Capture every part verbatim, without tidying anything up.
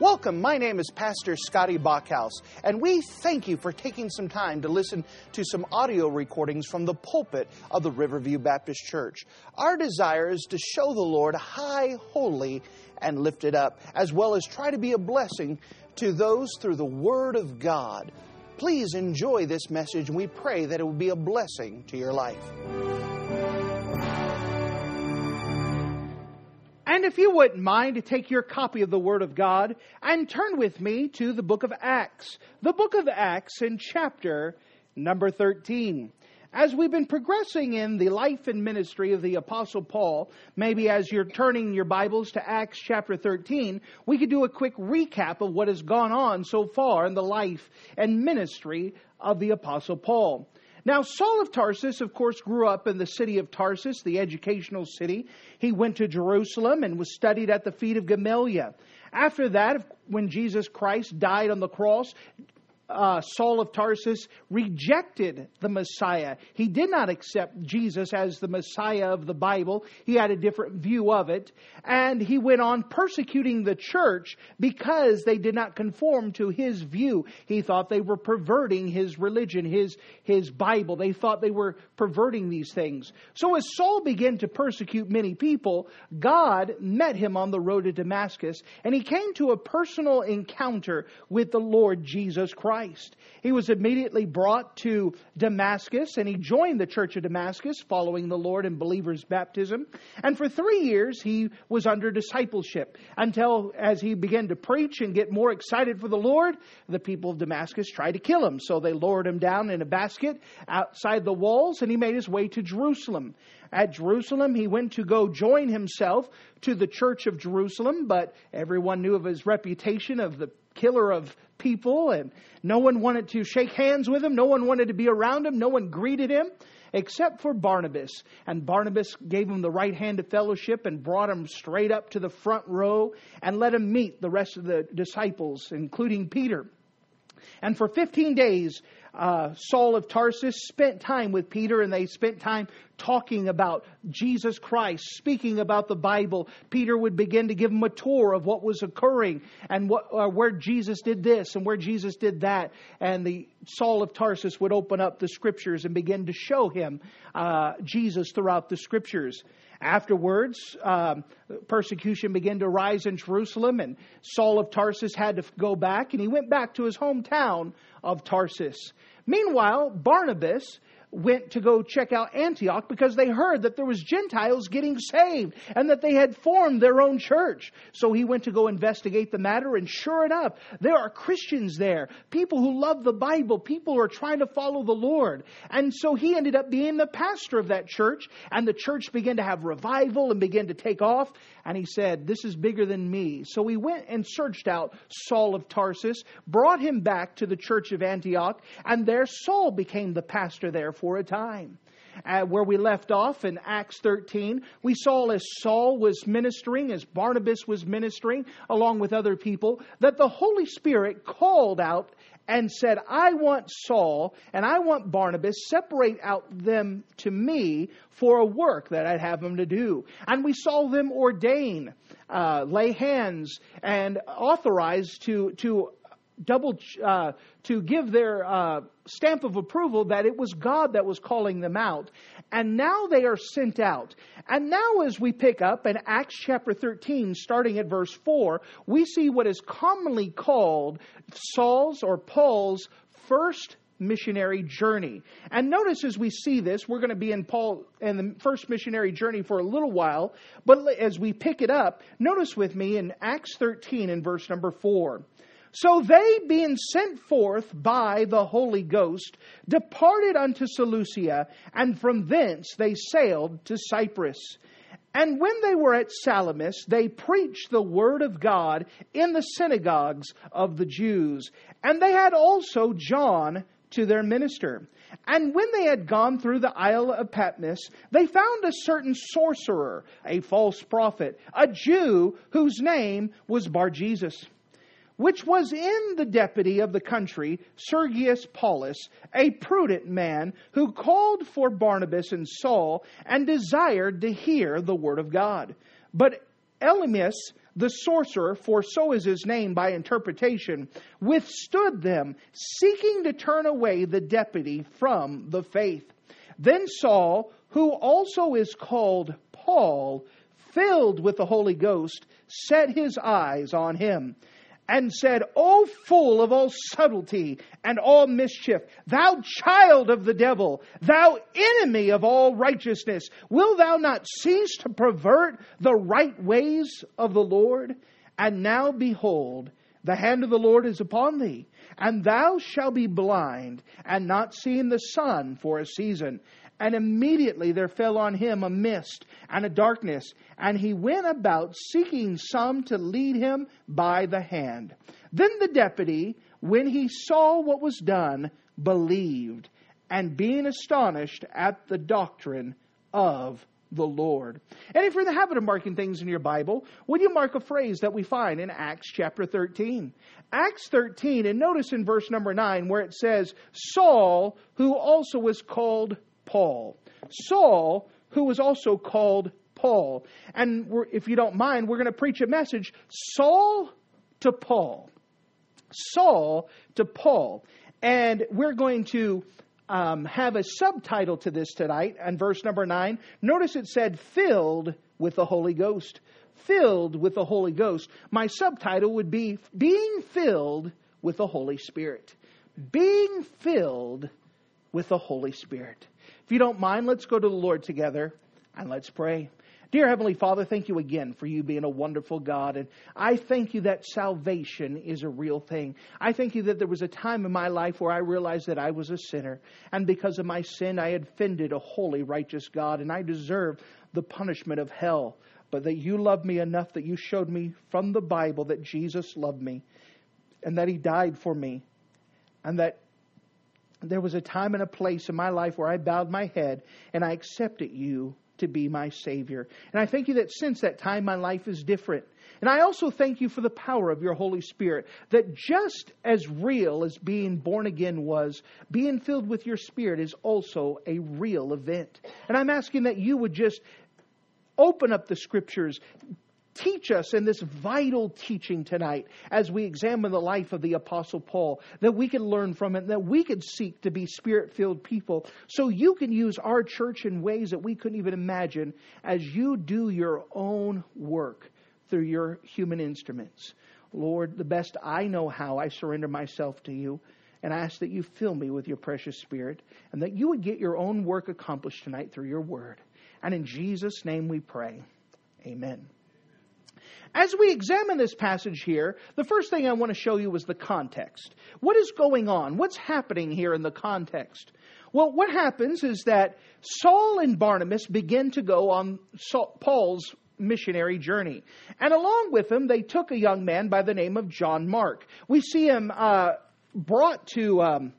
Welcome, my name is Pastor Scotty Bachhaus, and we thank you for taking some time to listen to some audio recordings from the pulpit of the Riverview Baptist Church. Our desire is to show the Lord high, holy, and lifted up, as well as try to be a blessing to those through the Word of God. Please enjoy this message, and we pray that it will be a blessing to your life. And if you wouldn't mind to take your copy of the Word of God and turn with me to the book of Acts. The book of Acts in chapter number thirteen. As we've been progressing in the life and ministry of the Apostle Paul, maybe as you're turning your Bibles to Acts chapter thirteen, we could do a quick recap of what has gone on so far in the life and ministry of the Apostle Paul. Now, Saul of Tarsus, of course, grew up in the city of Tarsus, the educational city. He went to Jerusalem and was studied at the feet of Gamaliel. After that, when Jesus Christ died on the cross, Uh, Saul of Tarsus rejected the Messiah. He did not accept Jesus as the Messiah of the Bible. He had a different view of it. And he went on persecuting the church because they did not conform to his view. He thought they were perverting his religion, his, his Bible. They thought they were perverting these things. So as Saul began to persecute many people, God met him on the road to Damascus. And he came to a personal encounter with the Lord Jesus Christ. He was immediately brought to Damascus, and he joined the church of Damascus following the Lord in believers' baptism. And for three years he was under discipleship until, as he began to preach and get more excited for the Lord, the people of Damascus tried to kill him. So they lowered him down in a basket outside the walls, and he made his way to Jerusalem. At Jerusalem, he went to go join himself to the church of Jerusalem, but everyone knew of his reputation of the killer of people, and no one wanted to shake hands with him. No one wanted to be around him. No one greeted him except for Barnabas. And Barnabas gave him the right hand of fellowship and brought him straight up to the front row and let him meet the rest of the disciples, including Peter. And for fifteen days, uh, Saul of Tarsus spent time with Peter, and they spent time talking about Jesus Christ, speaking about the Bible. Peter would begin to give him a tour of what was occurring and what, uh, where Jesus did this and where Jesus did that. And the Saul of Tarsus would open up the Scriptures and begin to show him uh, Jesus throughout the Scriptures. Afterwards, um, persecution began to rise in Jerusalem, and Saul of Tarsus had to go back, and he went back to his hometown of Tarsus. Meanwhile, Barnabas went to go check out Antioch because they heard that there was Gentiles getting saved and that they had formed their own church. So he went to go investigate the matter, and sure enough, there are Christians there, people who love the Bible, people who are trying to follow the Lord. And so he ended up being the pastor of that church, and the church began to have revival and began to take off. And he said, "This is bigger than me." So he went and searched out Saul of Tarsus, brought him back to the church of Antioch, and there Saul became the pastor there for a time. Uh, where we left off in Acts thirteen, we saw as Saul was ministering, as Barnabas was ministering, along with other people, that the Holy Spirit called out and said, "I want Saul and I want Barnabas, separate out them to me for a work that I'd have them to do." And we saw them ordain, uh, lay hands, and authorize to to double uh, to give their uh, stamp of approval that it was God that was calling them out. And now they are sent out. And now as we pick up in Acts chapter thirteen, starting at verse four, we see what is commonly called Saul's or Paul's first missionary journey. And notice as we see this, we're going to be in Paul and the first missionary journey for a little while. But as we pick it up, notice with me in Acts thirteen in verse number four. "So they, being sent forth by the Holy Ghost, departed unto Seleucia, and from thence they sailed to Cyprus. And when they were at Salamis, they preached the word of God in the synagogues of the Jews. And they had also John to their minister. And when they had gone through the Isle of Patmos, they found a certain sorcerer, a false prophet, a Jew whose name was Bar-Jesus, which was in the deputy of the country, Sergius Paulus, a prudent man, who called for Barnabas and Saul, and desired to hear the word of God. But Elymas, the sorcerer, for so is his name by interpretation, withstood them, seeking to turn away the deputy from the faith. Then Saul, who also is called Paul, filled with the Holy Ghost, set his eyes on him, and said, O full of all subtlety and all mischief, thou child of the devil, thou enemy of all righteousness, will thou not cease to pervert the right ways of the Lord? And now behold, the hand of the Lord is upon thee, and thou shalt be blind, and not seeing the sun for a season. And immediately there fell on him a mist and a darkness, and he went about seeking some to lead him by the hand. Then the deputy, when he saw what was done, believed, and being astonished at the doctrine of the Lord. And if you're in the habit of marking things in your Bible, would you mark a phrase that we find in Acts chapter thirteen? Acts thirteen, and notice in verse number nine where it says, Saul, who also was called Paul. Saul, who was also called Paul. And we're, if you don't mind, we're going to preach a message, Saul to Paul. Saul to Paul. And we're going to um, have a subtitle to this tonight. And verse number nine, notice it said, filled with the Holy Ghost. Filled with the Holy Ghost. My subtitle would be, being filled with the Holy Spirit. Being filled with the Holy Spirit. If you don't mind, let's go to the Lord together and let's pray. Dear Heavenly Father, thank you again for you being a wonderful God. And I thank you that salvation is a real thing. I thank you that there was a time in my life where I realized that I was a sinner. And because of my sin, I had offended a holy, righteous God. And I deserved the punishment of hell. But that you loved me enough that you showed me from the Bible that Jesus loved me. And that He died for me. And that there was a time and a place in my life where I bowed my head and I accepted you to be my Savior. And I thank you that since that time my life is different. And I also thank you for the power of your Holy Spirit, that just as real as being born again was, being filled with your Spirit is also a real event. And I'm asking that you would just open up the Scriptures, teach us in this vital teaching tonight as we examine the life of the Apostle Paul, that we can learn from it, that we can seek to be Spirit-filled people, so you can use our church in ways that we couldn't even imagine as you do your own work through your human instruments. Lord, the best I know how, I surrender myself to you, and I ask that you fill me with your precious Spirit, and that you would get your own work accomplished tonight through your word. And in Jesus' name we pray. Amen. As we examine this passage here, the first thing I want to show you is the context. What is going on? What's happening here in the context? Well, what happens is that Saul and Barnabas begin to go on Saul, Paul's missionary journey. And along with them, they took a young man by the name of John Mark. We see him uh, brought to, um,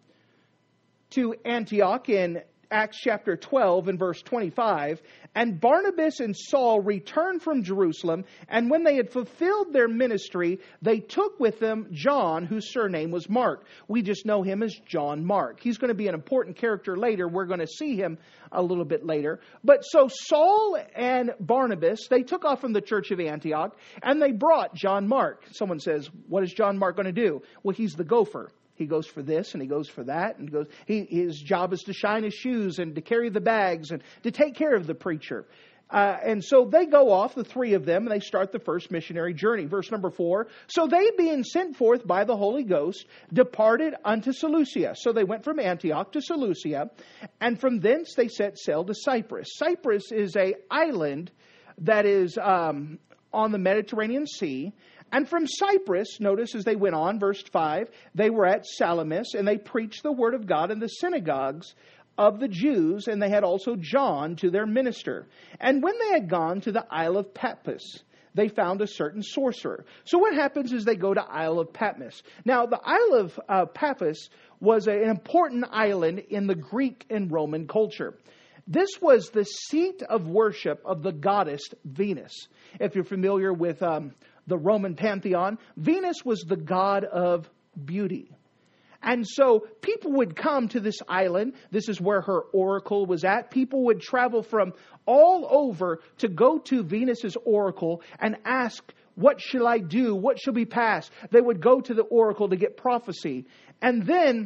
to Antioch in Acts chapter twelve and verse twenty-five. And Barnabas and Saul returned from Jerusalem, and when they had fulfilled their ministry, they took with them John, whose surname was Mark. We just know him as John Mark. He's going to be an important character later. We're going to see him a little bit later. But so Saul and Barnabas, they took off from the church of Antioch, and they brought John Mark. Someone says, what is John Mark going to do? Well, he's the gopher. He goes for this and he goes for that. And goes. He, his job is to shine his shoes and to carry the bags and to take care of the preacher. Uh, and so they go off, the three of them, and they start the first missionary journey. Verse number four. So they, being sent forth by the Holy Ghost, departed unto Seleucia. So they went from Antioch to Seleucia. And from thence they set sail to Cyprus. Cyprus is an island that is um, on the Mediterranean Sea. And from Cyprus, notice as they went on, verse five, they were at Salamis, and they preached the word of God in the synagogues of the Jews, and they had also John to their minister. And when they had gone to the Isle of Patmos, they found a certain sorcerer. So what happens is they go to Isle of Patmos. Now, the Isle of uh, Patmos was a, an important island in the Greek and Roman culture. This was the seat of worship of the goddess Venus. If you're familiar with um, the Roman pantheon, Venus was the god of beauty. And so people would come to this island. This is where her oracle was at. People would travel from all over to go to Venus's oracle and ask what shall I do? What shall be passed? They would go to the oracle to get prophecy. And then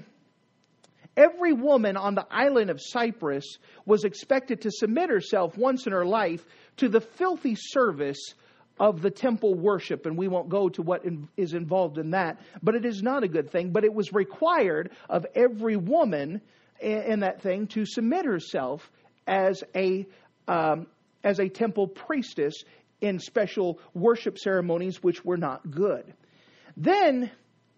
every woman on the island of Cyprus was expected to submit herself once in her life to the filthy service of the temple worship. And we won't go to what is involved in that. But it is not a good thing. But it was required of every woman in that thing to submit herself as a um, as a temple priestess in special worship ceremonies, which were not good. Then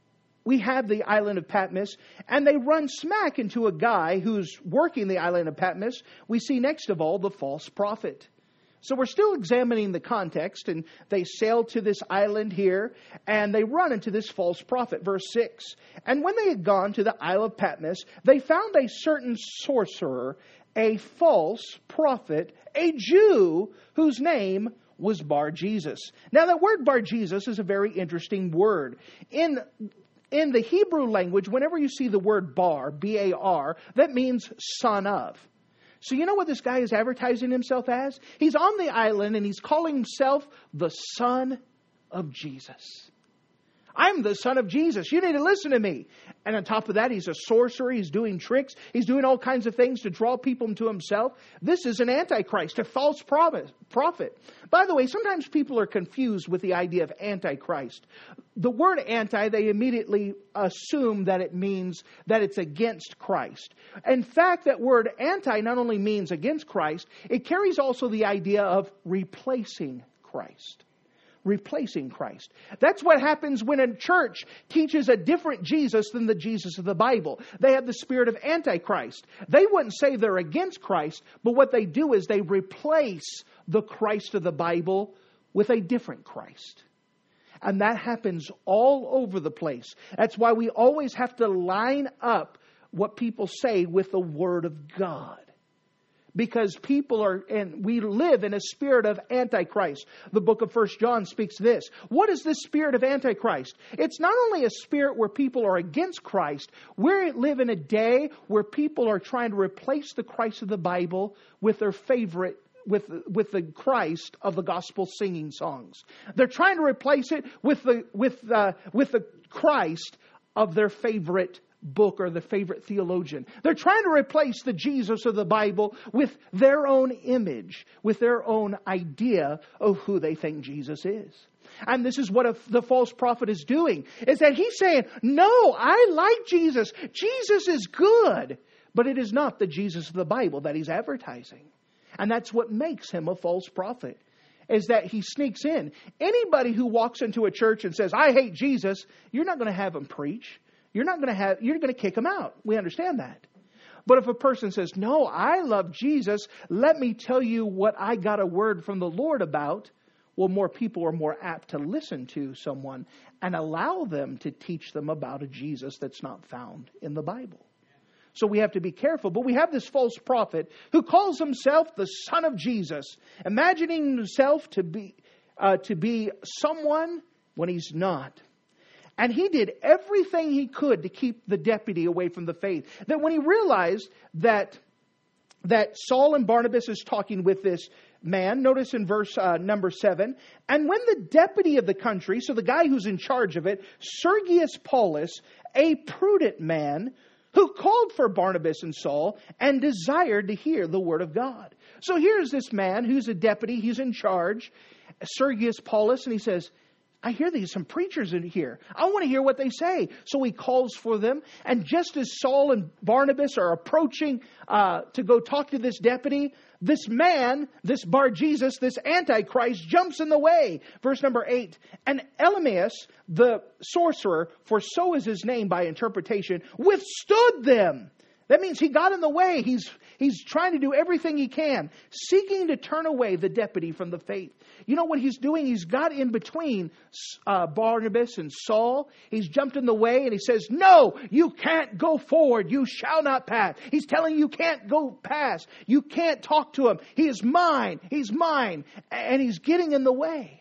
we have the island of Patmos, and they run smack into a guy who's working the island of Patmos. We see next of all the false prophet. So we're still examining the context, and they sail to this island here, and they run into this false prophet. Verse six, and when they had gone to the Isle of Patmos, they found a certain sorcerer, a false prophet, a Jew, whose name was Bar-Jesus. Now that word Bar-Jesus is a very interesting word. In In the Hebrew language, whenever you see the word bar, B A R, that means son of. So you know what this guy is advertising himself as? He's on the island and he's calling himself the son of Jesus. I'm the son of Jesus. You need to listen to me. And on top of that, he's a sorcerer. He's doing tricks. He's doing all kinds of things to draw people to himself. This is an antichrist, a false prophet. By the way, sometimes people are confused with the idea of antichrist. The word anti, they immediately assume that it means that it's against Christ. In fact, that word anti not only means against Christ, it carries also the idea of replacing Christ. Replacing Christ. That's what happens when a church teaches a different Jesus than the Jesus of the Bible. They have the spirit of Antichrist. They wouldn't say they're against Christ, but what they do is they replace the Christ of the Bible with a different Christ. And that happens all over the place. That's why we always have to line up what people say with the Word of God. Because people are, and we live in a spirit of Antichrist. The book of First John speaks this. What is this spirit of Antichrist? It's not only a spirit where people are against Christ. We live in a day where people are trying to replace the Christ of the Bible with their favorite, with, with the Christ of the gospel singing songs. They're trying to replace it with the, with, uh, with the Christ of their favorite book or the favorite theologian. They're trying to replace the Jesus of the Bible with their own image, with their own idea of who they think Jesus is. And this is what a, the false prophet is doing, is that he's saying, no, I like Jesus. Jesus is good. But it is not the Jesus of the Bible that he's advertising. And that's what makes him a false prophet, is that he sneaks in. Anybody who walks into a church and says, I hate Jesus, you're not going to have him preach. You're not going to have, you're going to kick them out. We understand that. But if a person says, no, I love Jesus, let me tell you what I got a word from the Lord about, well, more people are more apt to listen to someone and allow them to teach them about a Jesus that's not found in the Bible. So we have to be careful. But we have this false prophet who calls himself the son of Jesus, imagining himself to be, uh, to be someone when he's not. And he did everything he could to keep the deputy away from the faith. That when he realized that, that Saul and Barnabas is talking with this man, notice in verse uh, number seven, and when the deputy of the country, so the guy who's in charge of it, Sergius Paulus, a prudent man, who called for Barnabas and Saul and desired to hear the word of God. So here's this man who's a deputy, he's in charge, Sergius Paulus, and he says, I hear there's some preachers in here. I want to hear what they say. So he calls for them. And just as Saul and Barnabas are approaching uh, to go talk to this deputy, this man, this Bar-Jesus, this Antichrist, jumps in the way. Verse number eight. And Elymas, the sorcerer, for so is his name by interpretation, withstood them. That means he got in the way. He's, he's trying to do everything he can, seeking to turn away the deputy from the faith. You know what he's doing? He's got in between uh, Barnabas and Saul. He's jumped in the way and he says, no, you can't go forward. You shall not pass. He's telling you, you can't go past. You can't talk to him. He is mine. He's mine. And he's getting in the way.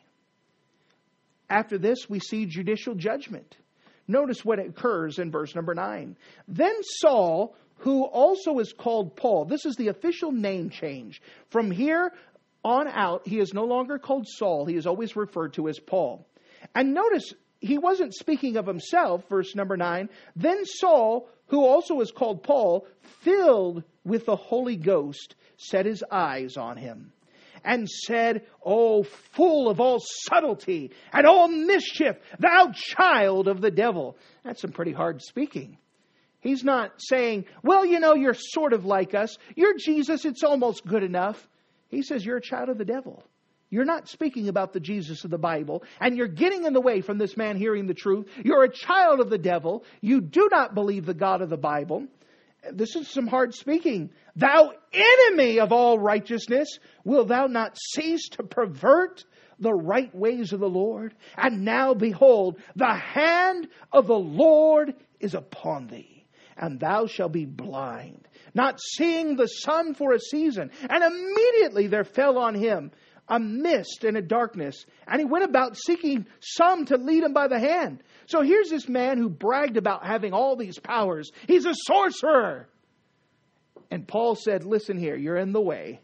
After this, we see judicial judgment. Notice what occurs in verse number nine. Then Saul, who also is called Paul. This is the official name change. From here on out, he is no longer called Saul. He is always referred to as Paul. And notice, he wasn't speaking of himself, verse number nine. Then Saul, who also is called Paul, filled with the Holy Ghost, set his eyes on him and said, O full of all subtlety and all mischief, thou child of the devil. That's some pretty hard speaking. He's not saying, well, you know, you're sort of like us. You're Jesus. It's almost good enough. He says, you're a child of the devil. You're not speaking about the Jesus of the Bible, and you're getting in the way from this man hearing the truth. You're a child of the devil. You do not believe the God of the Bible. This is some hard speaking. Thou enemy of all righteousness, will thou not cease to pervert the right ways of the Lord? And now behold, the hand of the Lord is upon thee, and thou shalt be blind, not seeing the sun for a season. And immediately there fell on him a mist and a darkness, and he went about seeking some to lead him by the hand. So here's this man who bragged about having all these powers. He's a sorcerer. And Paul said, listen here, you're in the way,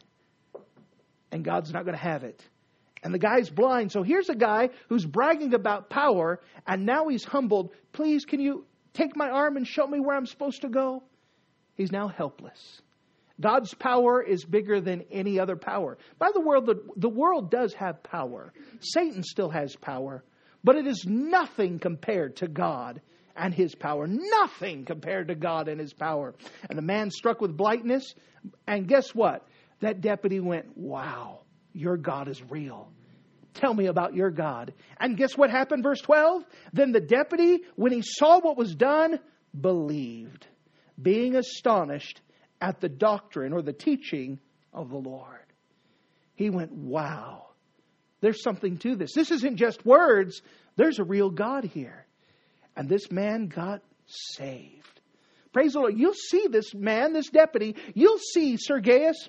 and God's not going to have it. And the guy's blind. So here's a guy who's bragging about power, and now he's humbled. Please, can you take my arm and show me where I'm supposed to go? He's now helpless. God's power is bigger than any other power. By the world, the, the world does have power. Satan still has power. But it is nothing compared to God and His power. Nothing compared to God and His power. And the man struck with blindness. And guess what? That deputy went, wow, your God is real. Tell me about your God. And guess what happened? Verse twelve. Then the deputy, when he saw what was done, believed, being astonished at the doctrine or the teaching of the Lord. He went, wow, there's something to this. This isn't just words. There's a real God here. And this man got saved. Praise the Lord. You'll see this man, this deputy. You'll see Sergius,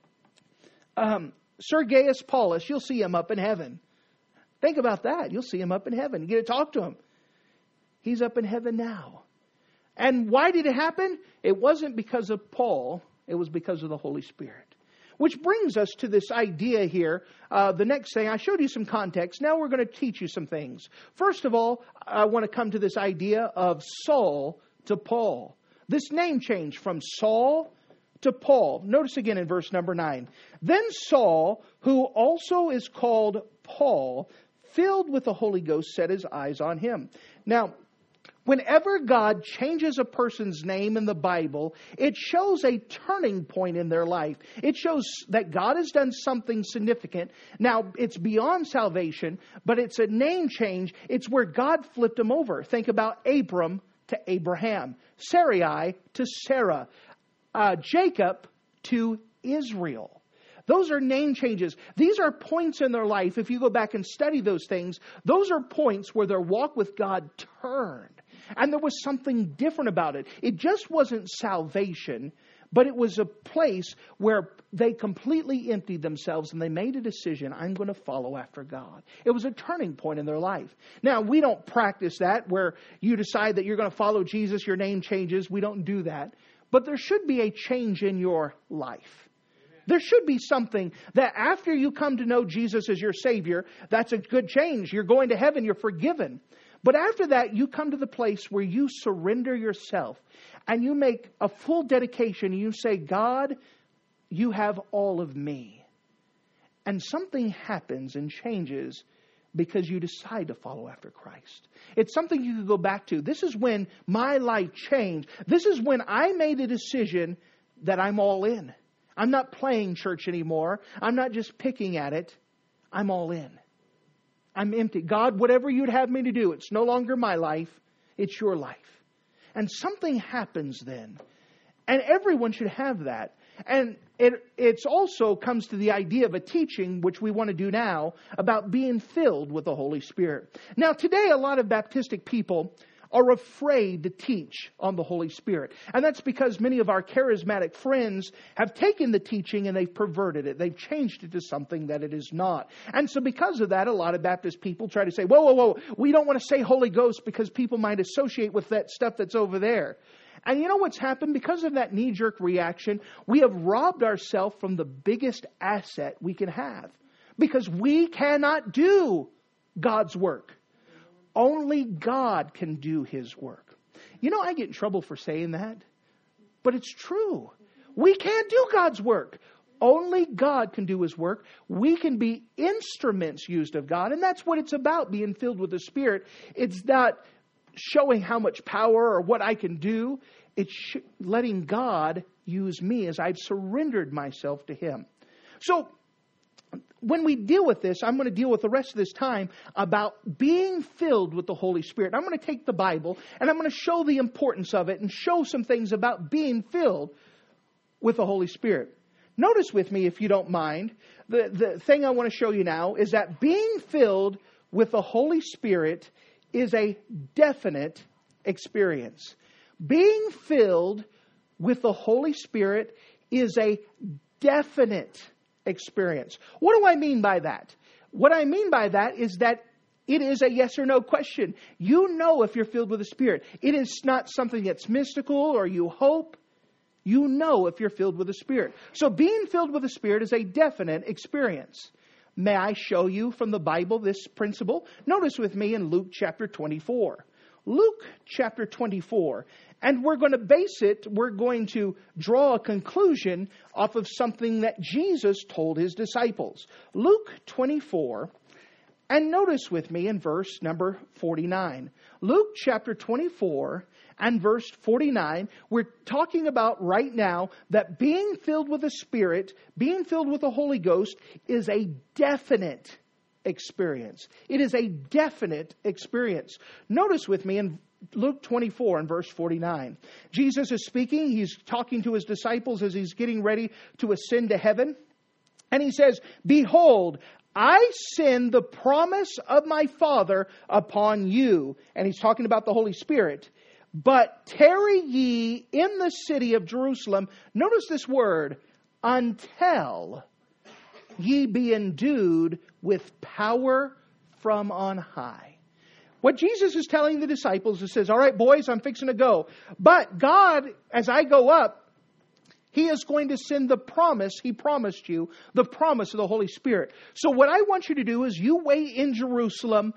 um, Sergius Paulus. You'll see him up in heaven. Think about that. You'll see him up in heaven. You get to talk to him. He's up in heaven now. And why did it happen? It wasn't because of Paul. It was because of the Holy Spirit. Which brings us to this idea here. Uh, the next thing, I showed you some context. Now we're going to teach you some things. First of all, I want to come to this idea of Saul to Paul. This name change from Saul to Paul. Notice again in verse number nine. Then Saul, who also is called Paul, filled with the Holy Ghost, set his eyes on him. Now, whenever God changes a person's name in the Bible, it shows a turning point in their life. It shows that God has done something significant. Now, it's beyond salvation, but it's a name change. It's where God flipped them over. Think about Abram to Abraham, Sarai to Sarah, uh, Jacob to Israel. Those are name changes. These are points in their life. If you go back and study those things, those are points where their walk with God turned. And there was something different about it. It just wasn't salvation, but it was a place where they completely emptied themselves and they made a decision, I'm going to follow after God. It was a turning point in their life. Now, we don't practice that where you decide that you're going to follow Jesus, your name changes. We don't do that. But there should be a change in your life. There should be something that after you come to know Jesus as your Savior, that's a good change. You're going to heaven, you're forgiven. But after that, you come to the place where you surrender yourself and you make a full dedication. You say, God, you have all of me. And something happens and changes because you decide to follow after Christ. It's something you can go back to. This is when my life changed. This is when I made a decision that I'm all in. I'm not playing church anymore. I'm not just picking at it. I'm all in. I'm empty. God, whatever you'd have me to do, it's no longer my life. It's your life. And something happens then. And everyone should have that. And it it's also comes to the idea of a teaching, which we want to do now, about being filled with the Holy Spirit. Now, today, a lot of Baptistic people are afraid to teach on the Holy Spirit. And that's because many of our charismatic friends have taken the teaching and they've perverted it. They've changed it to something that it is not. And so because of that, a lot of Baptist people try to say, whoa, whoa, whoa, we don't want to say Holy Ghost because people might associate with that stuff that's over there. And you know what's happened? Because of that knee-jerk reaction, we have robbed ourselves from the biggest asset we can have. Because we cannot do God's work. Only God can do His work. You know, I get in trouble for saying that. But it's true. We can't do God's work. Only God can do His work. We can be instruments used of God. And that's what it's about, being filled with the Spirit. It's not showing how much power or what I can do. It's sh- letting God use me as I've surrendered myself to Him. So, when we deal with this, I'm going to deal with the rest of this time about being filled with the Holy Spirit. I'm going to take the Bible and I'm going to show the importance of it and show some things about being filled with the Holy Spirit. Notice with me, if you don't mind, the, the thing I want to show you now is that being filled with the Holy Spirit is a definite experience. Being filled with the Holy Spirit is a definite experience. What do I mean by that? What I mean by that is that it is a yes or no question. You know if you're filled with the Spirit. It is not something that's mystical or you hope. You know if you're filled with the Spirit. So being filled with the Spirit is a definite experience. May I show you from the Bible this principle? Notice with me in Luke chapter twenty-four. Luke chapter twenty-four. And we're going to base it, we're going to draw a conclusion off of something that Jesus told His disciples. Luke twenty-four. And notice with me in verse number forty-nine. Luke chapter twenty-four and verse forty-nine. We're talking about right now that being filled with the Spirit, being filled with the Holy Ghost is a definite experience. It is a definite experience. Notice with me in Luke twenty-four and verse forty-nine. Jesus is speaking. He's talking to His disciples as He's getting ready to ascend to heaven. And He says, "Behold, I send the promise of my Father upon you." And He's talking about the Holy Spirit. "But tarry ye in the city of Jerusalem." Notice this word, "until ye be endued with power from on high." What Jesus is telling the disciples, He says, all right, boys, I'm fixing to go. But God, as I go up, He is going to send the promise He promised you, the promise of the Holy Spirit. So what I want you to do is you wait in Jerusalem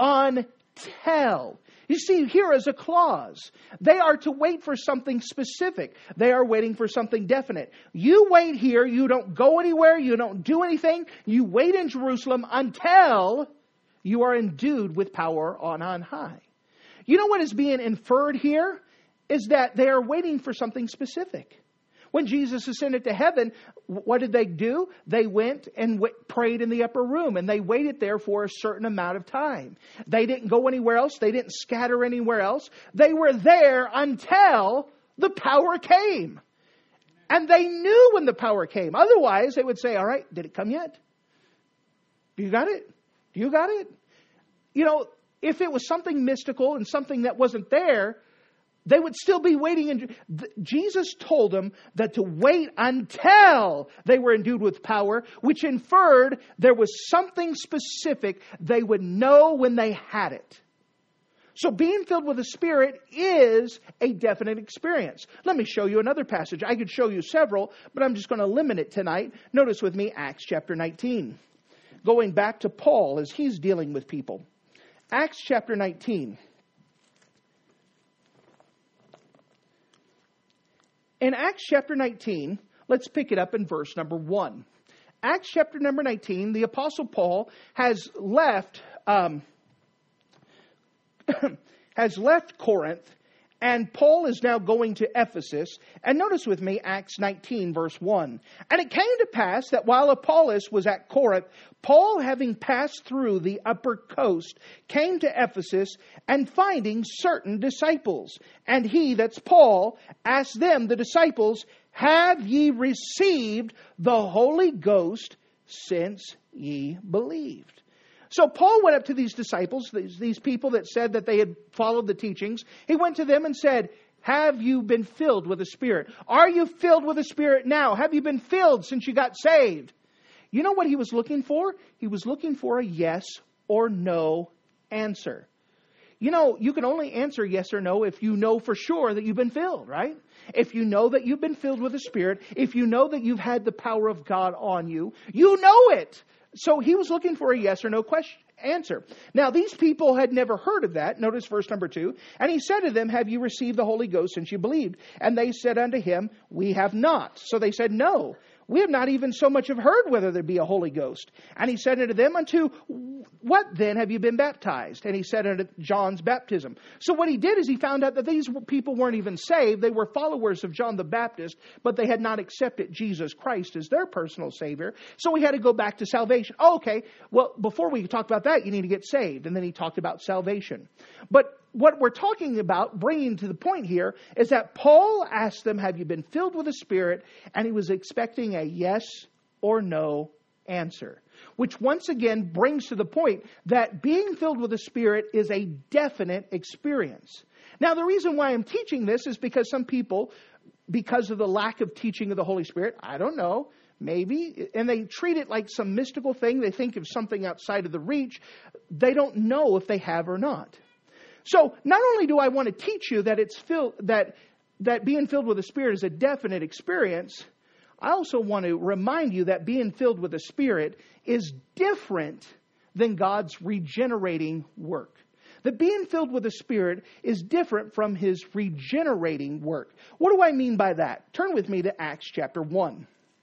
until. You see, here is a clause. They are to wait for something specific. They are waiting for something definite. You wait here. You don't go anywhere. You don't do anything. You wait in Jerusalem until you are endued with power on on high. You know what is being inferred here? Is that they are waiting for something specific. When Jesus ascended to heaven, what did they do? They went and w- prayed in the upper room, and they waited there for a certain amount of time. They didn't go anywhere else. They didn't scatter anywhere else. They were there until the power came. And they knew when the power came. Otherwise, they would say, all right, did it come yet? Do you got it? Do you got it? You know, if it was something mystical and something that wasn't there, they would still be waiting. And Jesus told them that to wait until they were endued with power, which inferred there was something specific they would know when they had it. So being filled with the Spirit is a definite experience. Let me show you another passage. I could show you several, but I'm just going to limit it tonight. Notice with me Acts chapter nineteen. Going back to Paul as he's dealing with people. Acts chapter nineteen. In Acts chapter nineteen, let's pick it up in verse number one. Acts chapter number nineteen, the Apostle Paul has left um, has left Corinth, and Paul is now going to Ephesus. And notice with me Acts nineteen, verse one. "And it came to pass that while Apollos was at Corinth, Paul, having passed through the upper coast, came to Ephesus, and finding certain disciples. And he," that's Paul, "asked them," the disciples, "Have ye received the Holy Ghost since ye believed?" So Paul went up to these disciples, these, these people that said that they had followed the teachings. He went to them and said, "Have you been filled with the Spirit? Are you filled with the Spirit now? Have you been filled since you got saved?" You know what he was looking for? He was looking for a yes or no answer. You know, you can only answer yes or no if you know for sure that you've been filled, right? If you know that you've been filled with the Spirit, if you know that you've had the power of God on you, you know it. So he was looking for a yes or no question, answer. Now, these people had never heard of that. Notice verse number two. And he said to them, have you received the Holy Ghost since you believed? And they said unto him, we have not. So they said, no. We have not even so much have heard whether there be a Holy Ghost. And he said unto them, unto what then have you been baptized? And he said unto John's baptism. So what he did is he found out that these people weren't even saved. They were followers of John the Baptist, but they had not accepted Jesus Christ as their personal Savior. So he had to go back to salvation. Oh, okay, well, before we talk about that, you need to get saved. And then he talked about salvation. But what we're talking about, bringing to the point here, is that Paul asked them, have you been filled with the Spirit? And he was expecting a yes or no answer. Which once again brings to the point that being filled with the Spirit is a definite experience. Now, the reason why I'm teaching this is because some people, because of the lack of teaching of the Holy Spirit, I don't know, maybe, and they treat it like some mystical thing. They think of something outside of the reach. They don't know if they have or not. So not only do I want to teach you that it's filled, that that being filled with the Spirit is a definite experience, I also want to remind you that being filled with the Spirit is different than God's regenerating work. That being filled with the Spirit is different from His regenerating work. What do I mean by that? Turn with me to Acts chapter one.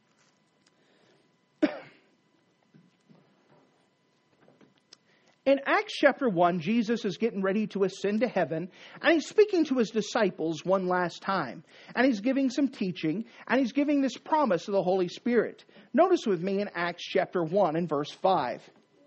In Acts chapter one, Jesus is getting ready to ascend to heaven, and He's speaking to His disciples one last time. And He's giving some teaching, and He's giving this promise of the Holy Spirit. Notice with me in Acts chapter one and verse five.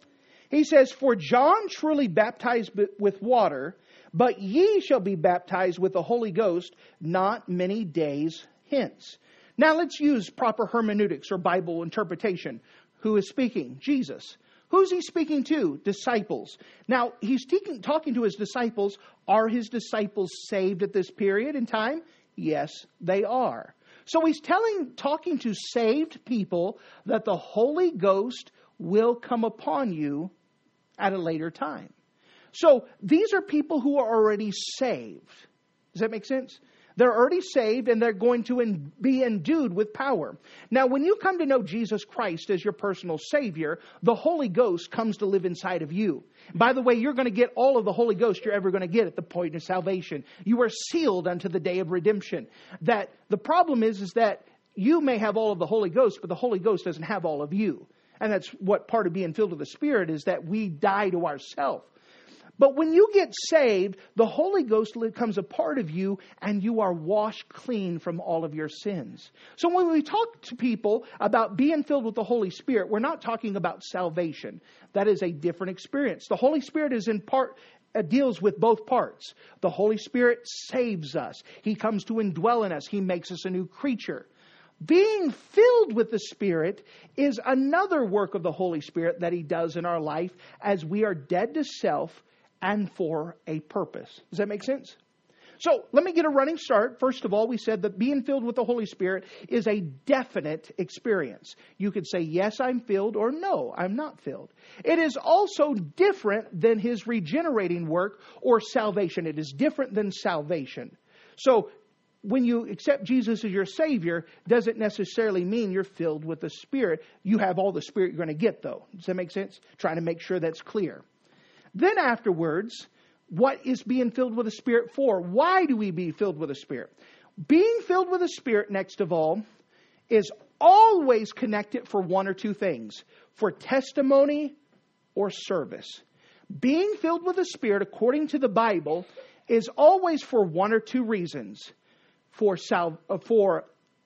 He says, for John truly baptized with water, but ye shall be baptized with the Holy Ghost not many days hence. Now let's use proper hermeneutics or Bible interpretation. Who is speaking? Jesus. Who's He speaking to? Disciples. Now, He's te- talking to His disciples. Are His disciples saved at this period in time? Yes, they are. So He's telling, talking to saved people that the Holy Ghost will come upon you at a later time. So these are people who are already saved. Does that make sense? They're already saved and they're going to en- be endued with power. Now, when you come to know Jesus Christ as your personal Savior, the Holy Ghost comes to live inside of you. By the way, you're going to get all of the Holy Ghost you're ever going to get at the point of salvation. You are sealed unto the day of redemption. That the problem is, is that you may have all of the Holy Ghost, but the Holy Ghost doesn't have all of you. And that's what part of being filled with the Spirit is, that we die to ourselves. But when you get saved, the Holy Ghost becomes a part of you and you are washed clean from all of your sins. So when we talk to people about being filled with the Holy Spirit, we're not talking about salvation. That is a different experience. The Holy Spirit is in part, uh, deals with both parts. The Holy Spirit saves us. He comes to indwell in us. He makes us a new creature. Being filled with the Spirit is another work of the Holy Spirit that He does in our life as we are dead to self and for a purpose. Does that make sense? So let me get a running start. First of all, we said that being filled with the Holy Spirit is a definite experience. You could say, yes, I'm filled, or no, I'm not filled. It is also different than His regenerating work or salvation. It is different than salvation. So when you accept Jesus as your Savior, doesn't necessarily mean you're filled with the Spirit. You have all the Spirit you're going to get, though. Does that make sense? Trying to make sure that's clear. Then afterwards, what is being filled with the Spirit for? Why do we be filled with the Spirit? Being filled with the Spirit, next of all, is always connected for one or two things. For testimony or service. Being filled with the Spirit, according to the Bible, is always for one or two reasons. For, sal- for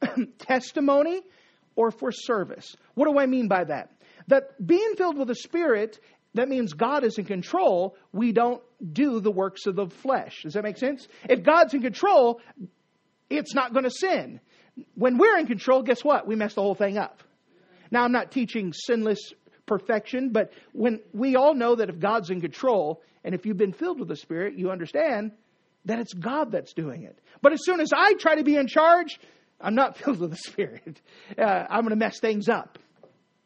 testimony or for service. What do I mean by that? That being filled with the Spirit, that means God is in control. We don't do the works of the flesh. Does that make sense? If God's in control, it's not going to sin. When we're in control, guess what? We mess the whole thing up. Now, I'm not teaching sinless perfection, but when we all know that if God's in control, and if you've been filled with the Spirit, you understand that it's God that's doing it. But as soon as I try to be in charge, I'm not filled with the Spirit. Uh, I'm going to mess things up.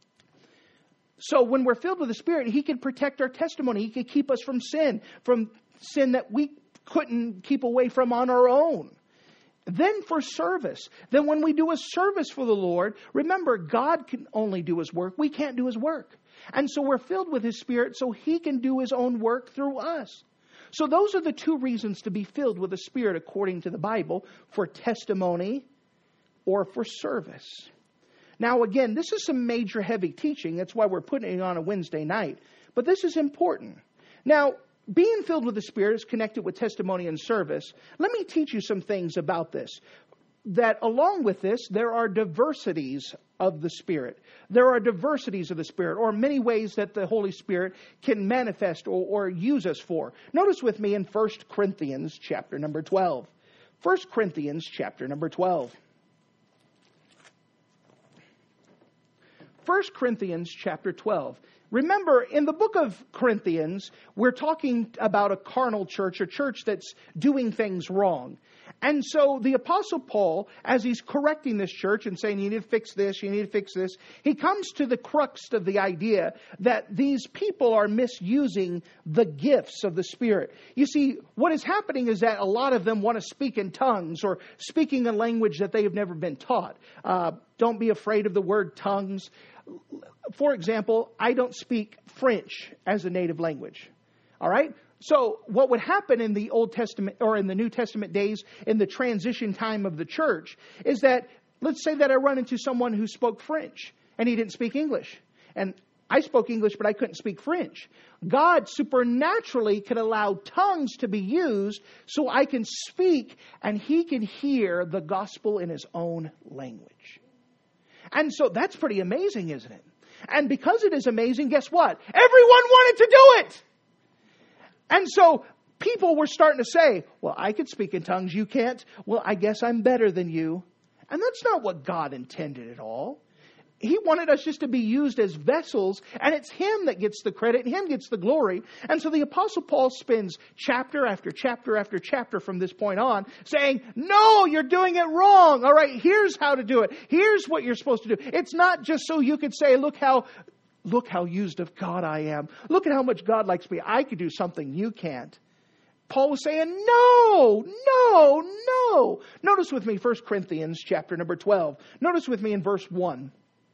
So when we're filled with the Spirit, He can protect our testimony. He can keep us from sin, from sin that we couldn't keep away from on our own. Then for service. Then when we do a service for the Lord, remember, God can only do His work. We can't do His work. And so we're filled with His Spirit so He can do His own work through us. So those are the two reasons to be filled with the Spirit according to the Bible, for testimony or for service. Now again, this is some major heavy teaching. That's why we're putting it on a Wednesday night. But this is important. Now, being filled with the Spirit is connected with testimony and service. Let me teach you some things about this. That along with this, there are diversities of the Spirit. There are diversities of the Spirit, or many ways that the Holy Spirit can manifest or, or use us for. Notice with me in First Corinthians chapter number twelve. First Corinthians chapter number twelve. First Corinthians chapter twelve. Remember, in the book of Corinthians, we're talking about a carnal church, a church that's doing things wrong. And so the Apostle Paul, as he's correcting this church and saying, you need to fix this, you need to fix this, he comes to the crux of the idea that these people are misusing the gifts of the Spirit. You see, what is happening is that a lot of them want to speak in tongues or speaking a language that they have never been taught. Uh, don't be afraid of the word tongues. For example, I don't speak French as a native language. All right? So what would happen in the Old Testament or in the New Testament days, in the transition time of the church, is that, let's say that I run into someone who spoke French and he didn't speak English. And I spoke English, but I couldn't speak French. God supernaturally could allow tongues to be used so I can speak and he can hear the gospel in his own language. And so that's pretty amazing, isn't it? And because it is amazing, guess what? Everyone wanted to do it. And so people were starting to say, well, I could speak in tongues, you can't. Well, I guess I'm better than you. And that's not what God intended at all. He wanted us just to be used as vessels, and it's Him that gets the credit, and Him gets the glory. And so the Apostle Paul spends chapter after chapter after chapter from this point on saying, no, you're doing it wrong. All right, here's how to do it. Here's what you're supposed to do. It's not just so you could say, look how, look how used of God I am. Look at how much God likes me. I could do something you can't. Paul was saying, no, no, no. Notice with me First Corinthians chapter number twelve. Notice with me in verse one.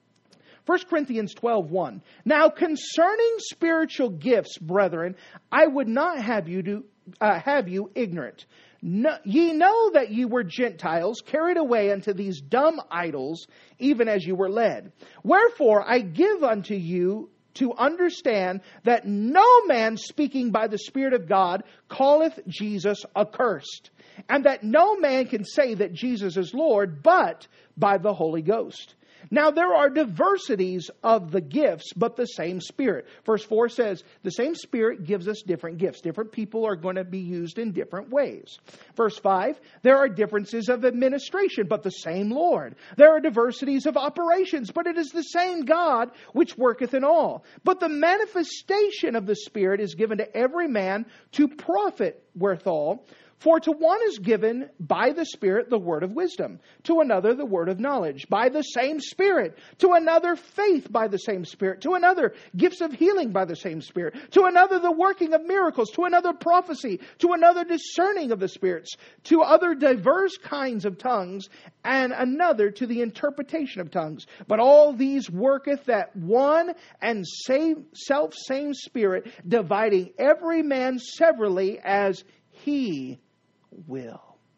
First Corinthians twelve one. Now concerning spiritual gifts, brethren, I would not have you do, uh, have you ignorant. No, ye know that ye were Gentiles, carried away unto these dumb idols, even as you were led. Wherefore I give unto you to understand that no man speaking by the Spirit of God calleth Jesus accursed, and that no man can say that Jesus is Lord, but by the Holy Ghost. Now there are diversities of the gifts, but the same Spirit. Verse four says, the same Spirit gives us different gifts. Different people are going to be used in different ways. Verse five, there are differences of administration, but the same Lord. There are diversities of operations, but it is the same God which worketh in all. But the manifestation of the Spirit is given to every man to profit withal. For to one is given by the Spirit the word of wisdom, to another the word of knowledge, by the same Spirit, to another faith by the same Spirit, to another gifts of healing by the same Spirit, to another the working of miracles, to another prophecy, to another discerning of the spirits, to other diverse kinds of tongues, and another to the interpretation of tongues. But all these worketh that one and same self same Spirit, dividing every man severally as He will.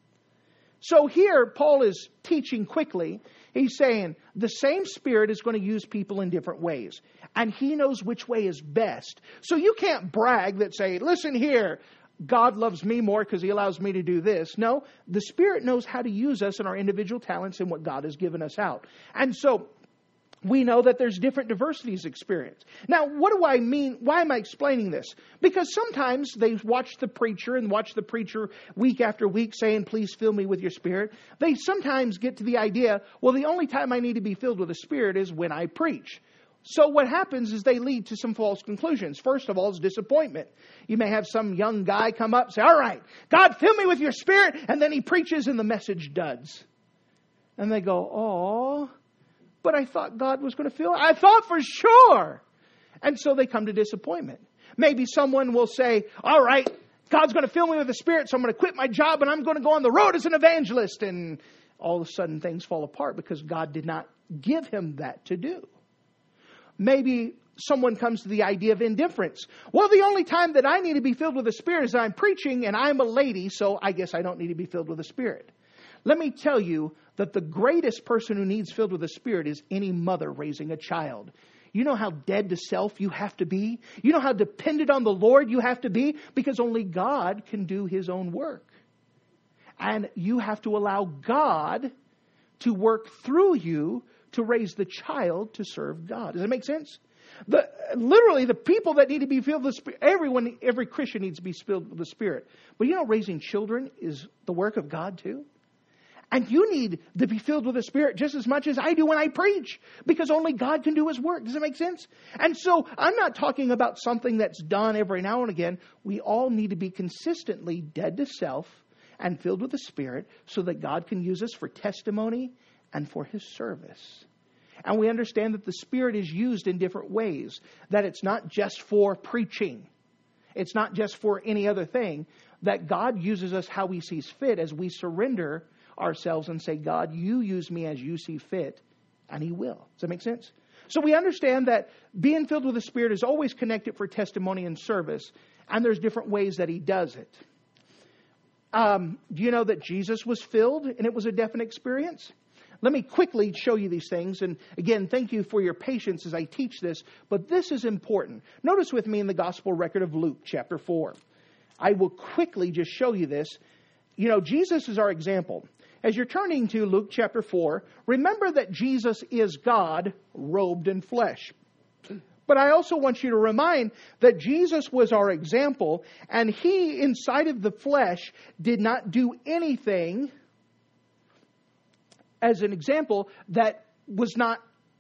So here Paul is teaching quickly. He's saying the same Spirit is going to use people in different ways. And He knows which way is best. So you can't brag that say, listen here, God loves me more because He allows me to do this. No, the Spirit knows how to use us in our individual talents and what God has given us out. And so we know that there's different diversities experienced. Now, what do I mean? Why am I explaining this? Because sometimes they watch the preacher and watch the preacher week after week saying, please fill me with your Spirit. They sometimes get to the idea, well, the only time I need to be filled with the Spirit is when I preach. So what happens is they lead to some false conclusions. First of all is disappointment. You may have some young guy come up and say, all right, God, fill me with your Spirit. And then he preaches and the message duds. And they go, oh, but I thought God was going to fill it. I thought for sure. And so they come to disappointment. Maybe someone will say, all right, God's going to fill me with the Spirit, so I'm going to quit my job and I'm going to go on the road as an evangelist. And all of a sudden things fall apart because God did not give him that to do. Maybe someone comes to the idea of indifference. Well, the only time that I need to be filled with the Spirit is I'm preaching and I'm a lady, so I guess I don't need to be filled with the Spirit. Let me tell you that the greatest person who needs filled with the Spirit is any mother raising a child. You know how dead to self you have to be? You know how dependent on the Lord you have to be? Because only God can do his own work. And you have to allow God to work through you to raise the child to serve God. Does that make sense? The, literally, the people that need to be filled with the Spirit, everyone, every Christian needs to be filled with the Spirit. But you know, raising children is the work of God too. And you need to be filled with the Spirit just as much as I do when I preach. Because only God can do his work. Does that make sense? And so I'm not talking about something that's done every now and again. We all need to be consistently dead to self and filled with the Spirit so that God can use us for testimony and for his service. And we understand that the Spirit is used in different ways. That it's not just for preaching. It's not just for any other thing. That God uses us how he sees fit as we surrender ourselves and say, God, you use me as you see fit. And he will. Does that make sense? So we understand that being filled with the Spirit is always connected for testimony and service. And there's different ways that he does it. Um, do you know that Jesus was filled and it was a definite experience? Let me quickly show you these things. And again, thank you for your patience as I teach this. But this is important. Notice with me in the gospel record of Luke chapter four. I will quickly just show you this. You know, Jesus is our example. As you're turning to Luke chapter four, remember that Jesus is God robed in flesh. But I also want you to remind that Jesus was our example. And he, inside of the flesh, did not do anything, as an example, that was not,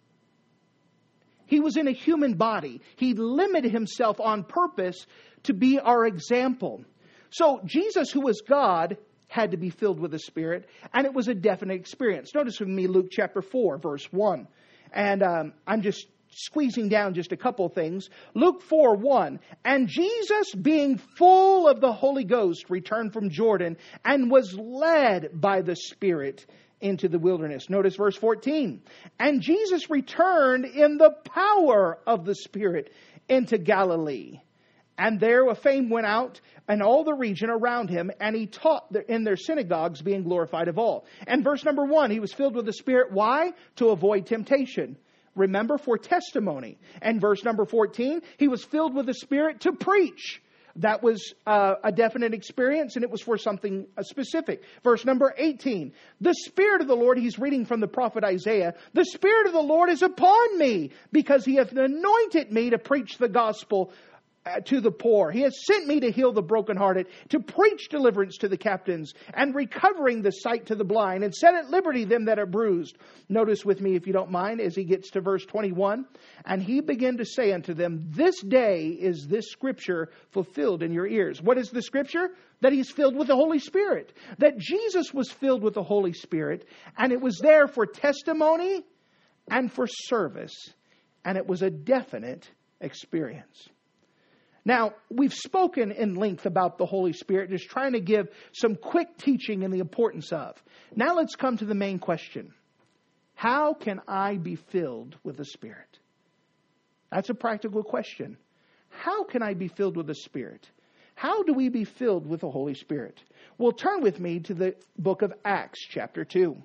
he was in a human body. He limited himself on purpose to be our example. So Jesus, who was God, had to be filled with the Spirit, and it was a definite experience. Notice with me Luke chapter four, verse one. And um, I'm just squeezing down just a couple things. Luke four, one. And Jesus, being full of the Holy Ghost, returned from Jordan and was led by the Spirit into the wilderness. Notice verse fourteen. And Jesus returned in the power of the Spirit into Galilee. And there a fame went out and all the region around him, and he taught in their synagogues, being glorified of all. And verse number one, he was filled with the Spirit. Why? To avoid temptation. Remember, for testimony. And verse number fourteen, he was filled with the Spirit to preach. That was uh, a definite experience, and it was for something uh, specific. Verse number eighteen. The Spirit of the Lord, he's reading from the prophet Isaiah. The Spirit of the Lord is upon me, because he hath anointed me to preach the gospel uh, to the poor. He has sent me to heal the brokenhearted, to preach deliverance to the captains, and recovering the sight to the blind, and set at liberty them that are bruised. Notice with me, if you don't mind, as he gets to verse twenty-one. And he began to say unto them, this day is this scripture fulfilled in your ears. What is the scripture? That he's filled with the Holy Spirit. That Jesus was filled with the Holy Spirit. And it was there for testimony and for service. And it was a definite experience. Now, we've spoken in length about the Holy Spirit, just trying to give some quick teaching and the importance of. Now let's come to the main question. How can I be filled with the Spirit? That's a practical question. How can I be filled with the Spirit? How do we be filled with the Holy Spirit? Well, turn with me to the book of Acts, chapter two.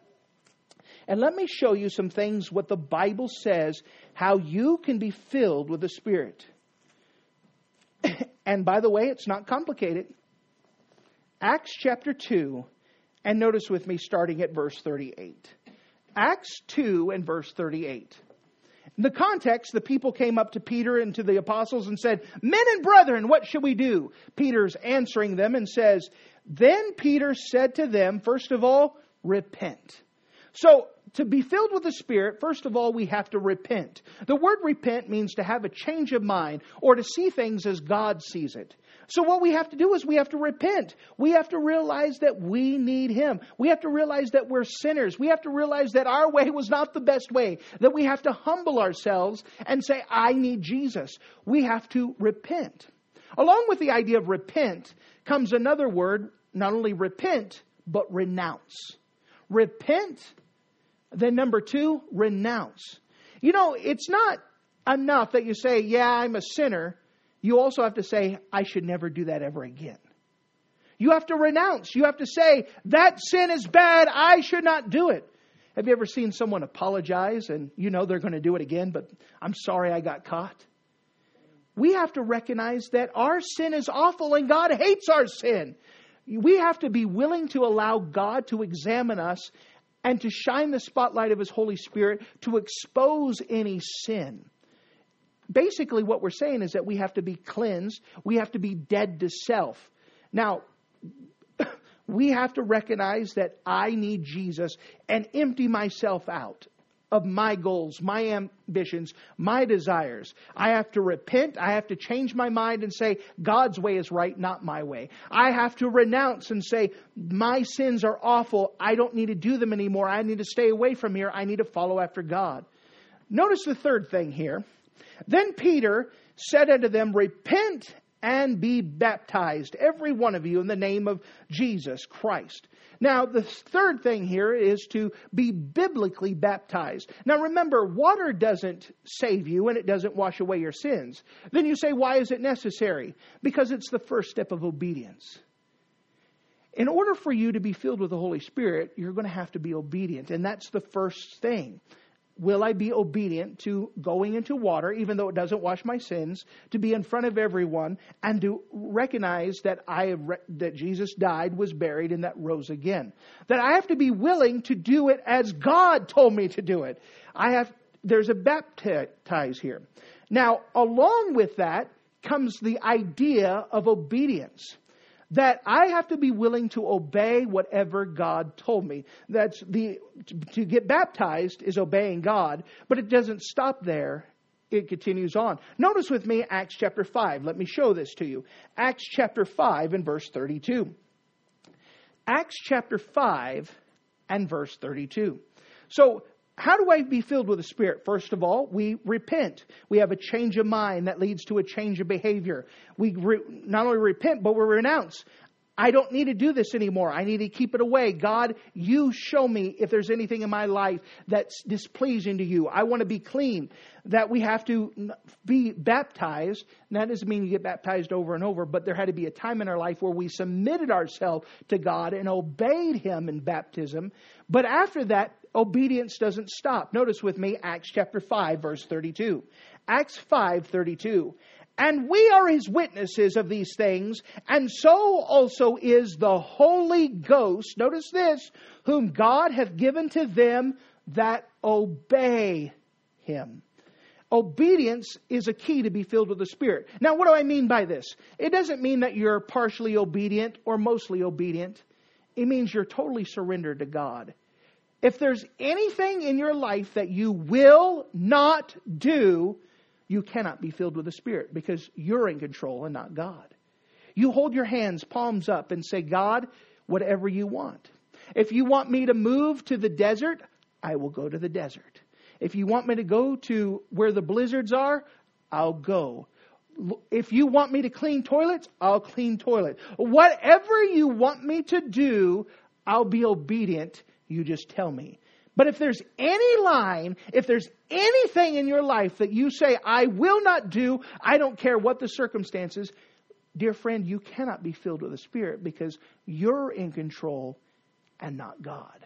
And let me show you some things, what the Bible says, how you can be filled with the Spirit. And by the way, it's not complicated. Acts chapter two, and notice with me starting at verse thirty-eight. Acts two and verse thirty-eight. In the context, the people came up to Peter and to the apostles and said, men and brethren, what shall we do? Peter's answering them and says, then Peter said to them, first of all, repent. So, to be filled with the Spirit, first of all, we have to repent. The word repent means to have a change of mind or to see things as God sees it. So what we have to do is we have to repent. We have to realize that we need Him. We have to realize that we're sinners. We have to realize that our way was not the best way. That we have to humble ourselves and say, I need Jesus. We have to repent. Along with the idea of repent comes another word, not only repent, but renounce. Repent, then number two, renounce. You know, it's not enough that you say, yeah, I'm a sinner. You also have to say, I should never do that ever again. You have to renounce. You have to say, that sin is bad. I should not do it. Have you ever seen someone apologize and you know they're going to do it again, but I'm sorry I got caught? We have to recognize that our sin is awful and God hates our sin. We have to be willing to allow God to examine us and to shine the spotlight of His Holy Spirit to expose any sin. Basically, what we're saying is that we have to be cleansed. We have to be dead to self. Now, we have to recognize that I need Jesus and empty myself out of my goals, my ambitions, my desires. I have to repent. I have to change my mind and say, God's way is right, not my way. I have to renounce and say, my sins are awful. I don't need to do them anymore. I need to stay away from here. I need to follow after God. Notice the third thing here. Then Peter said unto them, repent and be baptized, every one of you, in the name of Jesus Christ. Now, the third thing here is to be biblically baptized. Now, remember, water doesn't save you and it doesn't wash away your sins. Then you say, why is it necessary? Because it's the first step of obedience. In order for you to be filled with the Holy Spirit, you're going to have to be obedient. And that's the first thing. Will I be obedient to going into water, even though it doesn't wash my sins, to be in front of everyone, and to recognize that I have re- that Jesus died, was buried, and that rose again? That I have to be willing to do it as God told me to do it. I have. There's a baptize here. Now, along with that comes the idea of obedience. That I have to be willing to obey whatever God told me. That's the to get baptized is obeying God, but it doesn't stop there. It continues on. Notice with me Acts chapter five. Let me show this to you. Acts chapter five and verse thirty-two. Acts chapter five and verse thirty-two. So, how do I be filled with the Spirit? First of all, we repent. We have a change of mind that leads to a change of behavior. We re- not only repent, but we renounce. I don't need to do this anymore. I need to keep it away. God, you show me if there's anything in my life that's displeasing to you. I want to be clean. That we have to be baptized. And that doesn't mean you get baptized over and over, but there had to be a time in our life where we submitted ourselves to God and obeyed Him in baptism. But after that, obedience doesn't stop. Notice with me Acts chapter five, verse thirty-two. Acts five, thirty-two. And we are His witnesses of these things, and so also is the Holy Ghost. Notice this, whom God hath given to them that obey Him. Obedience is a key to be filled with the Spirit. Now, what do I mean by this? It doesn't mean that you're partially obedient or mostly obedient. It means you're totally surrendered to God. If there's anything in your life that you will not do, you cannot be filled with the Spirit because you're in control and not God. You hold your hands, palms up, and say, God, whatever you want. If you want me to move to the desert, I will go to the desert. If you want me to go to where the blizzards are, I'll go. If you want me to clean toilets, I'll clean toilet. Whatever you want me to do, I'll be obedient. You just tell me. But if there's any line, if there's anything in your life that you say, I will not do, I don't care what the circumstances, dear friend, you cannot be filled with the Spirit because you're in control and not God.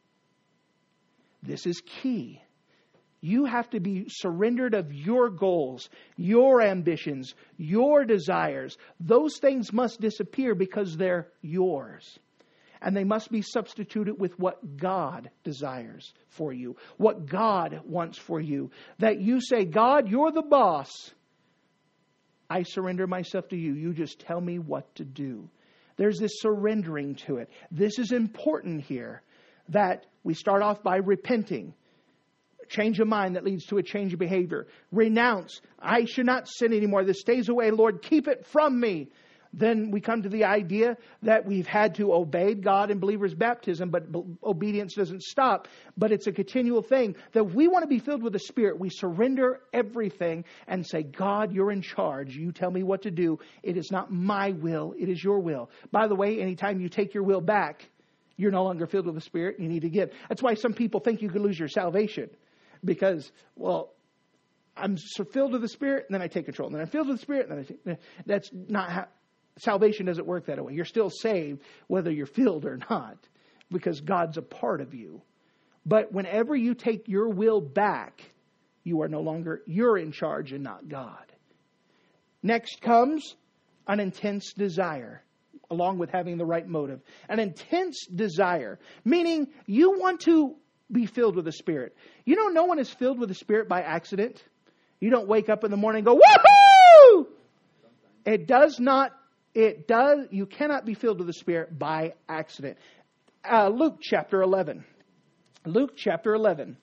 This is key. You have to be surrendered of your goals, your ambitions, your desires. Those things must disappear because they're yours. And they must be substituted with what God desires for you. What God wants for you. That you say, God, you're the boss. I surrender myself to you. You just tell me what to do. There's this surrendering to it. This is important here. That we start off by repenting. Change of mind that leads to a change of behavior. Renounce. I should not sin anymore. This stays away. Lord, keep it from me. Then we come to the idea that we've had to obey God in believers' baptism, but obedience doesn't stop. But it's a continual thing that we want to be filled with the Spirit. We surrender everything and say, God, you're in charge. You tell me what to do. It is not my will. It is your will. By the way, anytime you take your will back, you're no longer filled with the Spirit. You need to give. That's why some people think you could lose your salvation. Because, well, I'm so filled with the Spirit, and then I take control. And then I'm filled with the Spirit, and then I take... That's not how... Salvation doesn't work that way. You're still saved whether you're filled or not, because God's a part of you. But whenever you take your will back, you are no longer, you're in charge and not God. Next comes an intense desire, along with having the right motive. An intense desire, meaning you want to be filled with the Spirit. You know, no one is filled with the Spirit by accident. You don't wake up in the morning and go, woohoo! It does not It does. You cannot be filled with the Spirit by accident. Uh, Luke chapter eleven. Luke chapter eleven.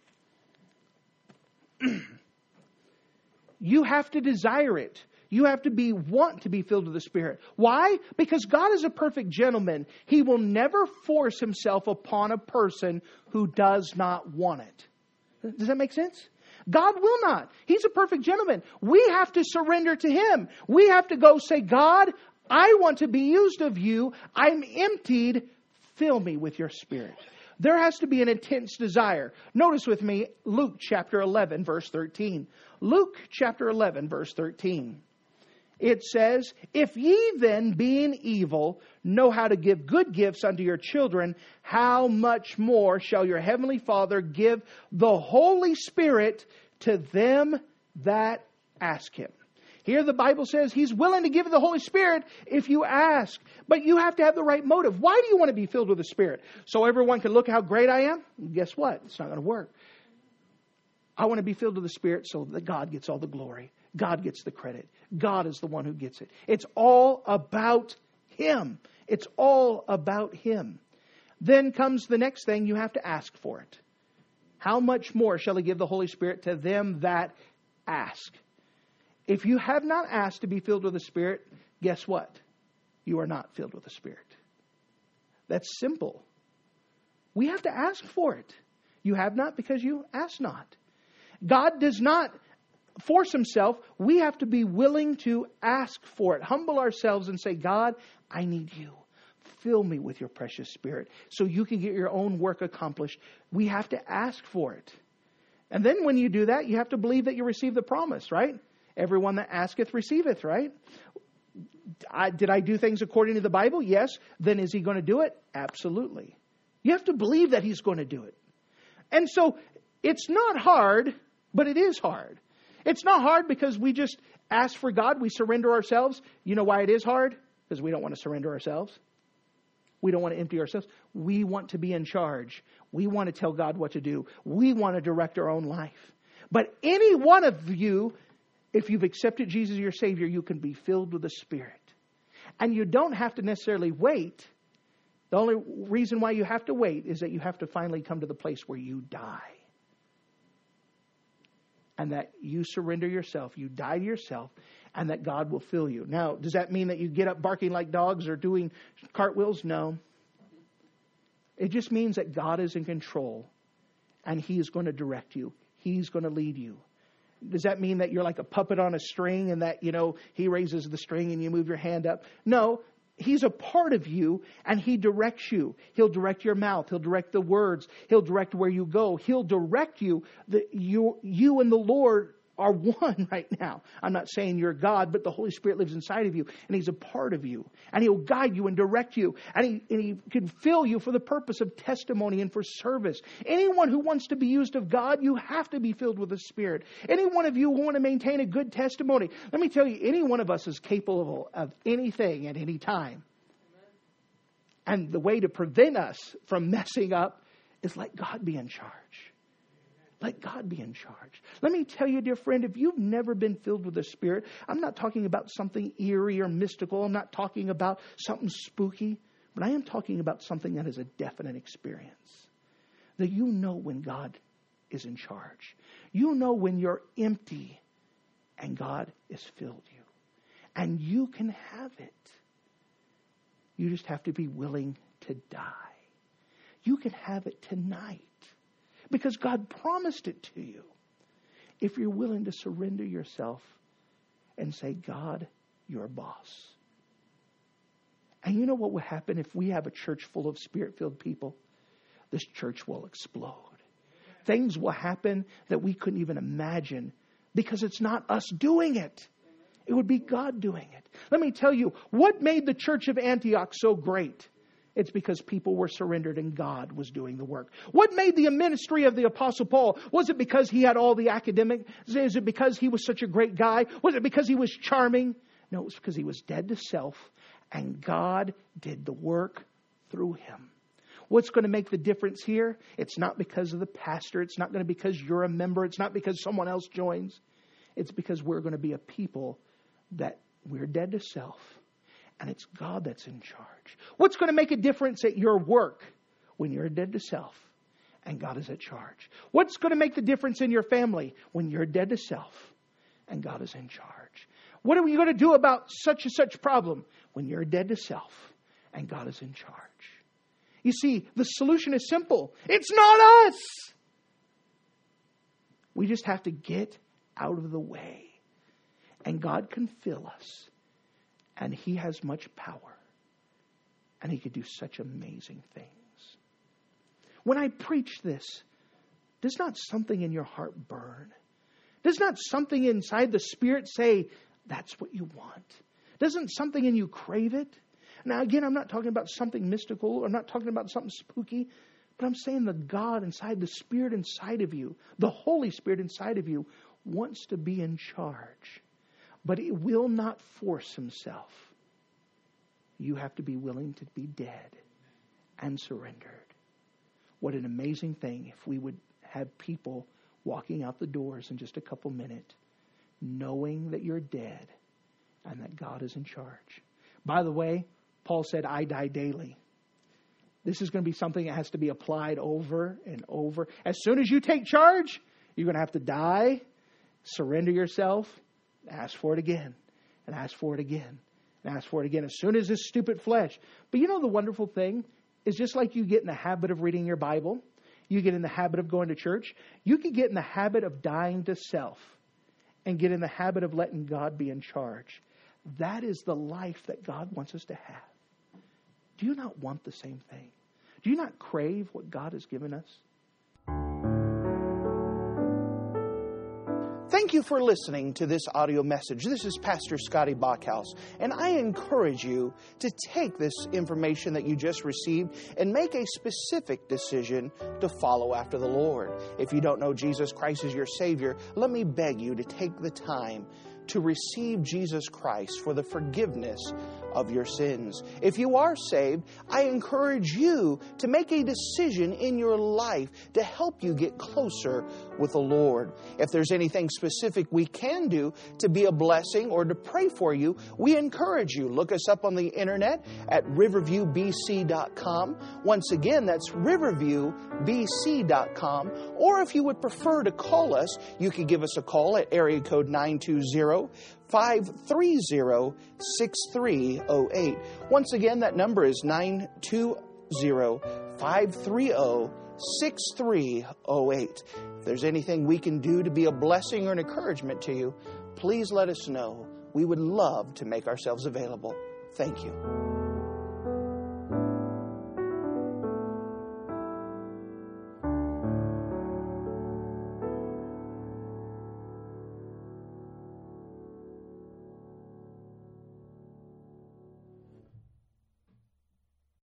You have to desire it. You have to be want to be filled with the Spirit. Why? Because God is a perfect gentleman. He will never force himself upon a person who does not want it. Does that make sense? God will not. He's a perfect gentleman. We have to surrender to Him. We have to go say, God, I want to be used of you. I'm emptied. Fill me with your Spirit. There has to be an intense desire. Notice with me Luke chapter eleven, verse thirteen. Luke chapter eleven, verse thirteen. It says, if ye then, being evil, know how to give good gifts unto your children, how much more shall your heavenly Father give the Holy Spirit to them that ask Him? Here the Bible says He's willing to give the Holy Spirit if you ask. But you have to have the right motive. Why do you want to be filled with the Spirit? So everyone can look how great I am? Guess what? It's not going to work. I want to be filled with the Spirit so that God gets all the glory. God gets the credit. God is the one who gets it. It's all about Him. It's all about Him. Then comes the next thing. You have to ask for it. How much more shall He give the Holy Spirit to them that ask? If you have not asked to be filled with the Spirit, guess what? You are not filled with the Spirit. That's simple. We have to ask for it. You have not because you ask not. God does not force Himself. We have to be willing to ask for it. Humble ourselves and say, God, I need you. Fill me with your precious Spirit so you can get your own work accomplished. We have to ask for it. And then when you do that, you have to believe that you receive the promise, right? Everyone that asketh, receiveth, right? I, did I do things according to the Bible? Yes. Then is He going to do it? Absolutely. You have to believe that He's going to do it. And so it's not hard, but it is hard. It's not hard because we just ask for God. We surrender ourselves. You know why it is hard? Because we don't want to surrender ourselves. We don't want to empty ourselves. We want to be in charge. We want to tell God what to do. We want to direct our own life. But any one of you, if you've accepted Jesus as your Savior, you can be filled with the Spirit. And you don't have to necessarily wait. The only reason why you have to wait is that you have to finally come to the place where you die. And that you surrender yourself, you die to yourself, and that God will fill you. Now, does that mean that you get up barking like dogs or doing cartwheels? No. It just means that God is in control, and He is going to direct you. He's going to lead you. Does that mean that you're like a puppet on a string and that, you know, He raises the string and you move your hand up? No. He's a part of you and He directs you. He'll direct your mouth. He'll direct the words. He'll direct where you go. He'll direct you. The, you, you and the Lord are one right now. I'm not saying you're God, but the Holy Spirit lives inside of you and He's a part of you. And He'll guide you and direct you. And He, and he can fill you for the purpose of testimony and for service. Anyone who wants to be used of God, you have to be filled with the Spirit. Any one of you who want to maintain a good testimony, let me tell you, any one of us is capable of anything at any time. And the way to prevent us from messing up is let God be in charge. Let God be in charge. Let me tell you, dear friend, if you've never been filled with the Spirit, I'm not talking about something eerie or mystical. I'm not talking about something spooky. But I am talking about something that is a definite experience. That you know when God is in charge. You know when you're empty and God has filled you. And you can have it. You just have to be willing to die. You can have it tonight because God promised it to you. If you're willing to surrender yourself and say, God, you're boss. And you know what will happen if we have a church full of Spirit-filled people? This church will explode. Things will happen that we couldn't even imagine because it's not us doing it. It would be God doing it. Let me tell you, what made the church of Antioch so great? It's because people were surrendered and God was doing the work. What made the ministry of the Apostle Paul? Was it because he had all the academic? Is it because he was such a great guy? Was it because he was charming? No, it was because he was dead to self and God did the work through him. What's going to make the difference here? It's not because of the pastor. It's not going to be because you're a member. It's not because someone else joins. It's because we're going to be a people that we're dead to self. And it's God that's in charge. What's going to make a difference at your work when you're dead to self and God is at charge? What's going to make the difference in your family when you're dead to self and God is in charge? What are we going to do about such and such problem when you're dead to self and God is in charge? You see, the solution is simple. It's not us. We just have to get out of the way. And God can fill us. And He has much power. And He could do such amazing things. When I preach this, does not something in your heart burn? Does not something inside the Spirit say, that's what you want? Doesn't something in you crave it? Now again, I'm not talking about something mystical. I'm not talking about something spooky. But I'm saying the God inside, the Spirit inside of you, the Holy Spirit inside of you wants to be in charge. But He will not force Himself. You have to be willing to be dead and surrendered. What an amazing thing if we would have people walking out the doors in just a couple minutes, knowing that you're dead and that God is in charge. By the way, Paul said, I die daily. This is going to be something that has to be applied over and over. As soon as you take charge, you're going to have to die, surrender yourself, ask for it again, and ask for it again, and ask for it again. As soon as this stupid flesh. But you know the wonderful thing is just like you get in the habit of reading your Bible, you get in the habit of going to church, you can get in the habit of dying to self and get in the habit of letting God be in charge. That is the life that God wants us to have. Do you not want the same thing? Do you not crave what God has given us? Thank you for listening to this audio message. This is Pastor Scotty Bachhaus, and I encourage you to take this information that you just received and make a specific decision to follow after the Lord. If you don't know Jesus Christ as your Savior, let me beg you to take the time to receive Jesus Christ for the forgiveness of your sins. If you are saved, I encourage you to make a decision in your life to help you get closer with the Lord. If there's anything specific we can do to be a blessing or to pray for you, we encourage you. Look us up on the internet at riverview b c dot com. Once again, that's riverview b c dot com. Or if you would prefer to call us, you can give us a call at area code nine two zero, five three zero, six three zero eight. Once again, that number is nine two zero, five three zero, six three zero eight. If there's anything we can do to be a blessing or an encouragement to you, please let us know. We would love to make ourselves available. Thank you.